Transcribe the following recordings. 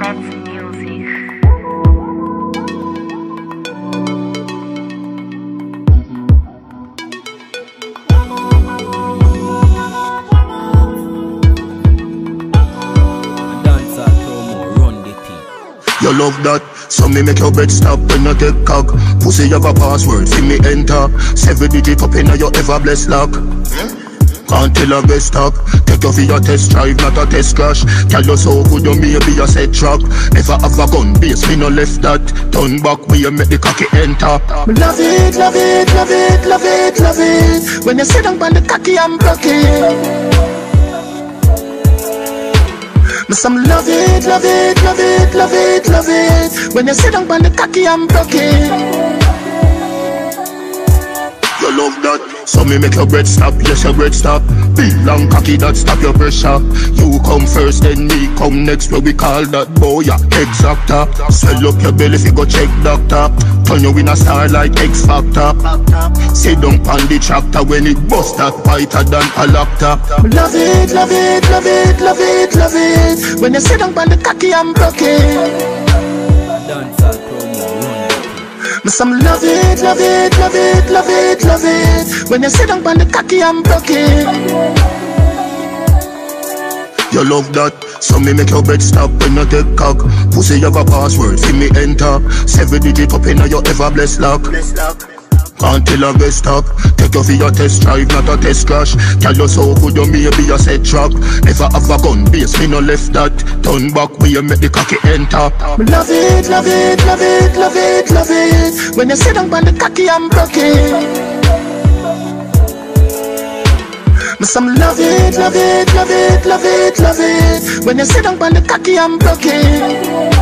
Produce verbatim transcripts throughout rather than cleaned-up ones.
Mets Music. You love that, so me make your bed stop when you take cock. Pussy have a password, see me enter. Seven digit up in your ever blessed lock. Can't tell a best stop. Take you for your test drive, not a test crash. Tell you so good you may be a set track. Never have a gun base, me no left that. Turn back where you make the cocky enter. Love it, love it, love it, love it, love it. When you sit down on the cocky I'm broken. Me some love it, love it, love it, love it, love it. When you sit down on the cocky I'm broken. You love that, so me make your bread stop, yes your bread stop. Big long cocky that stop your pressure. You come first then me come next, where we call that boy ya exacta. Swell up your belly if you go check doctor. Turn you in a star like X Factor. Sit down on the tractor when it bust that whiter than a laptop. Love it, love it, love it, love it, love it. When you sit down on the cocky I'm broken. Me some love it, love it, love it, love it, love it. When you sit down on the cocky I'm broken. You love that, so me make your bed stop when you take cock. Pussy have a password, see me enter. Seven digit up in your ever blessed lock. Can't tell a best stop. Take you for your test drive, not a test crash. Tell you so good you may be a set track. Never have a gun base, me no left that. Turn back where you make the cocky enter. Love it, love it, love it, love it, love it. When you sit down on the cocky I'm broken. Me some love it, love it, love it, love it, love it. When you sit down on the cocky I'm broken.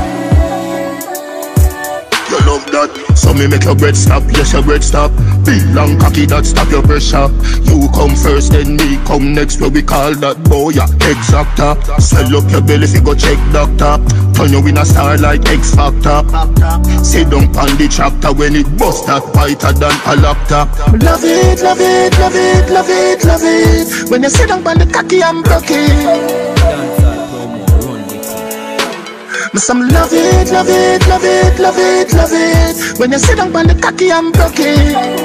You love that, so me make your bread stop, yes your bread stop. Big long cocky that stop your pressure. You come first then me come next, where we call that boy ya exacta. Swell up your belly if you go check doctor. Turn you in a star like X Factor. Sit down on the tractor when it bust that whiter than a laptop. Love it, love it, love it, love it, love it. When you sit down on the cocky I'm broken. Me some love it, love it, love it, love it, love it. When you sit down on the cocky I'm broken.